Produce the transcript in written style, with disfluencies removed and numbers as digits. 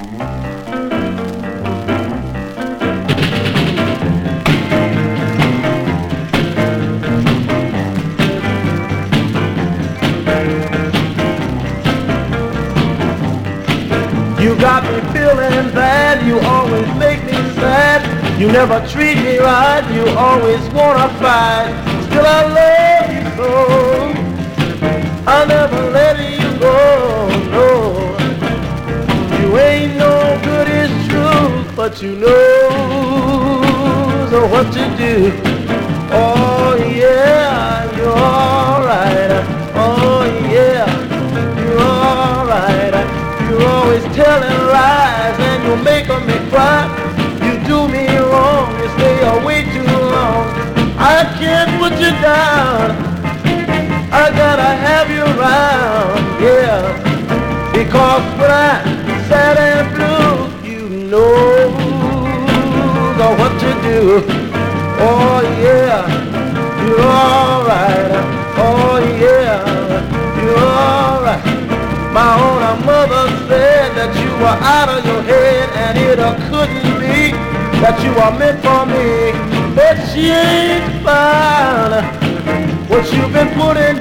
You got me feeling bad, you always make me sad. You never treat me right, you always wanna fight. Still I love you so, I'll never let you go, no. You ain't no good, it's true, but you know so what to do. Oh yeah, you're alright, oh yeah, you're alright. You're always telling lies and you're making me cry. You do me wrong, you stay away too long. I can't put you down, I gotta have you around, yeah. Because when I'm sad and blue, you know what to do. Oh yeah, you're alright, oh yeah, you're alright. My own mother said that you were out of your head and it couldn't be that you are meant for me. But she ain't found what you've been putting